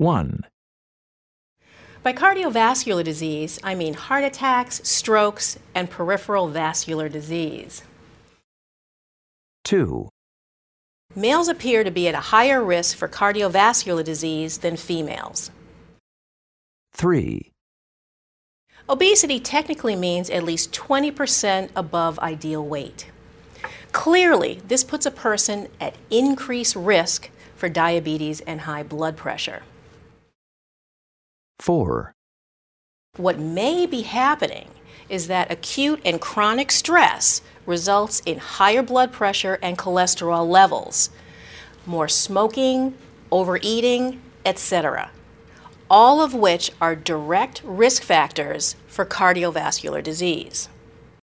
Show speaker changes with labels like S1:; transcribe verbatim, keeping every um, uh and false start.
S1: one.
S2: By cardiovascular disease, I mean heart attacks, strokes, and peripheral vascular disease.
S1: two.
S2: Males appear to be at a higher risk for cardiovascular disease than females.
S1: three.
S2: Obesity technically means at least twenty percent above ideal weight. Clearly, this puts a person at increased risk for diabetes and high blood pressure.
S1: four.
S2: What may be happening is that acute and chronic stress results in higher blood pressure and cholesterol levels, more smoking, overeating, et cetera, all of which are direct risk factors for cardiovascular disease.